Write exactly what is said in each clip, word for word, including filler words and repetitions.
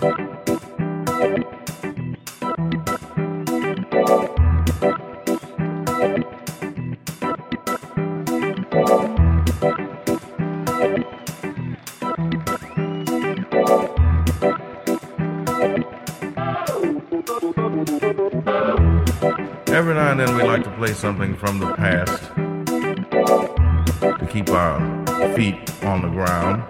Every now and then we like to play something from the past to keep our feet on the ground.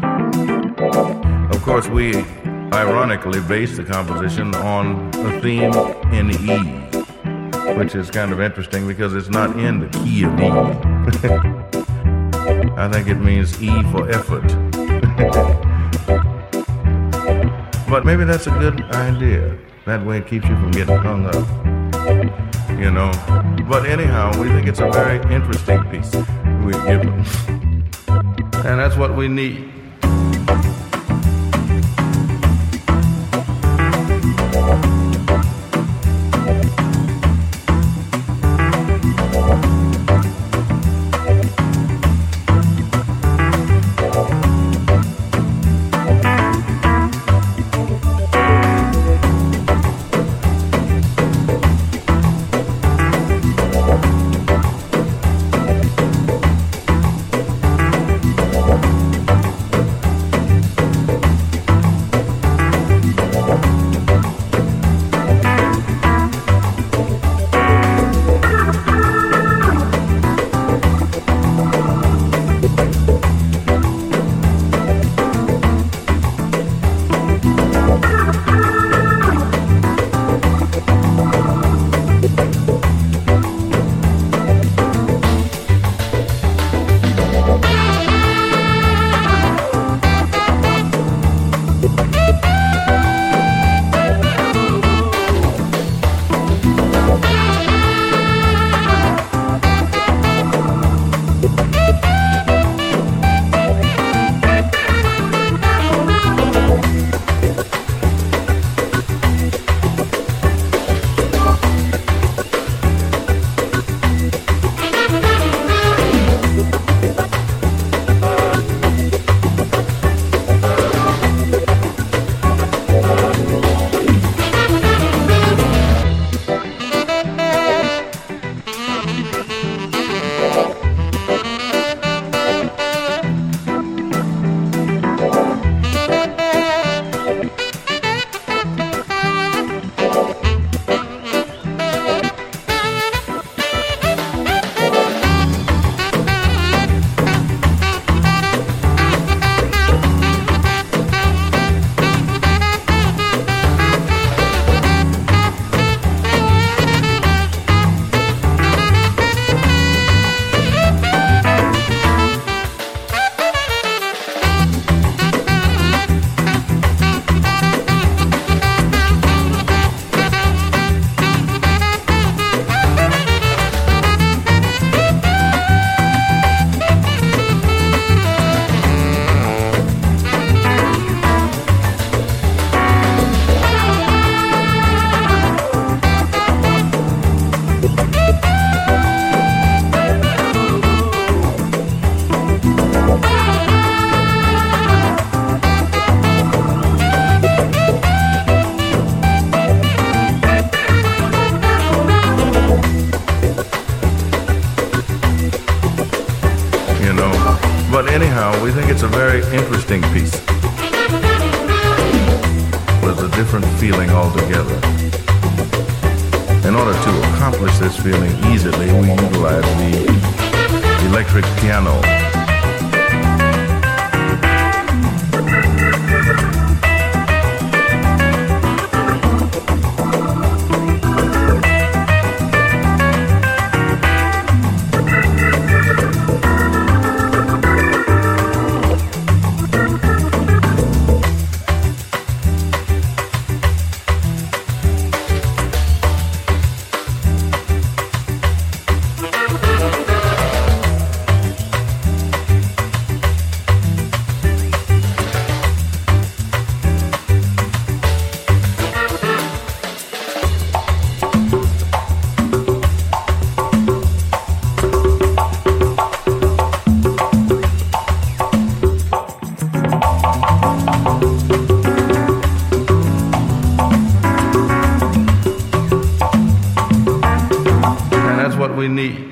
Of course, we ironically based the composition on a theme in E, which is kind of interesting because it's not in the key of E. I think it means E for effort. But maybe that's a good idea. That way it keeps you from getting hung up. You know, but anyhow, we think it's a very interesting piece we're given, and that's what we need. But anyhow, we think it's a very interesting piece with a different feeling altogether. In order to accomplish this feeling easily, we utilize the electric piano. we need.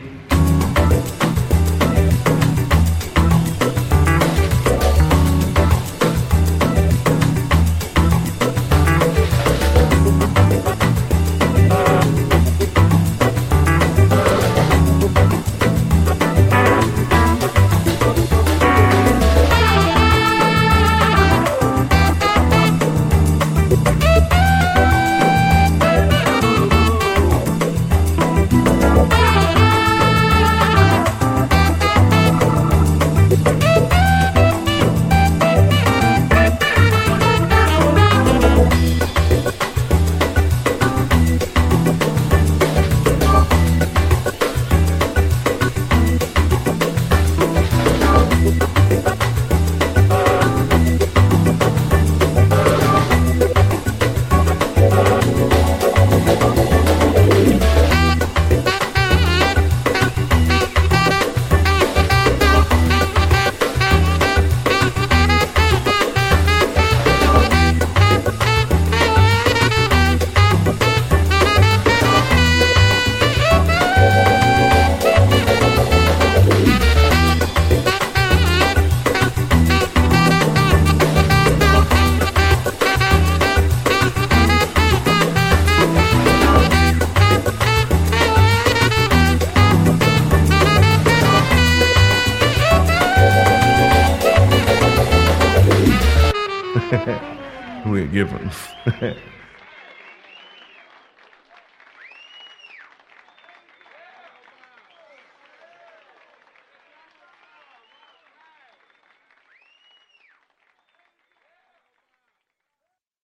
We're giving.